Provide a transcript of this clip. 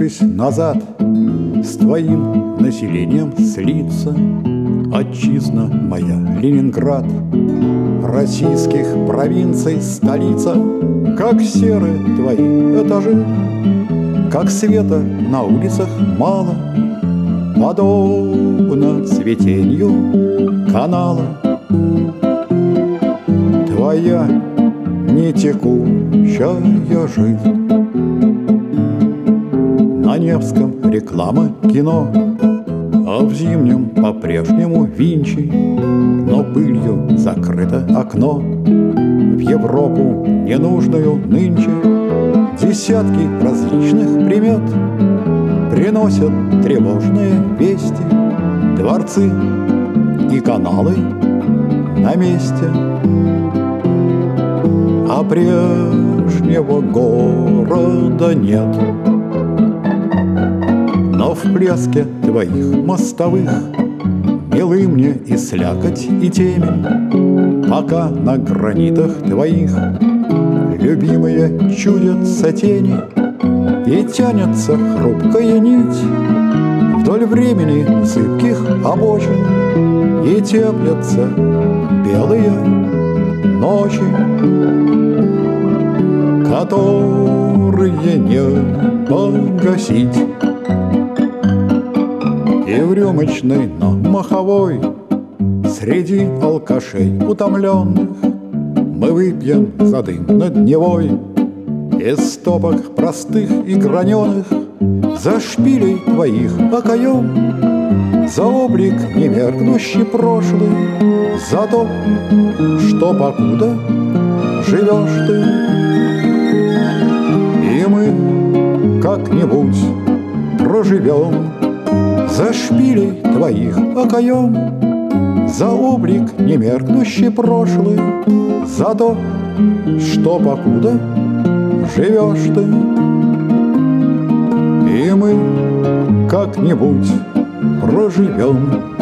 Откатившись назад, с твоим населением слиться. Отчизна моя, Ленинград, российских провинций столица. Как серы твои этажи, как света на улицах мало, подобно цветенью канала. Твоя нетекущая жизнь. На Невском реклама кино, а в Зимнем по-прежнему Винчи. Но пылью закрыто окно в Европу ненужную нынче. Десятки различных примет приносят тревожные вести. Дворцы и каналы на месте, а прежнего города нет. Но в блеске твоих мостовых милы мне и слякоть, и темень, пока на гранитах твоих любимые чудятся тени. И тянется хрупкая нить вдоль времени зыбких обочин, и теплятся белые ночи, которые не погасить. И в рюмочной, но маховой, среди алкашей утомленных, мы выпьем за дым над Невой из стопок простых и граненых. За шпилей твоих окоем, за облик немеркнущий прошлый, за то, что покуда живешь ты. И мы как-нибудь проживем за шпилей твоих окоем, за облик немеркнущий прошлый, за то, что покуда живешь ты. И мы как-нибудь проживем.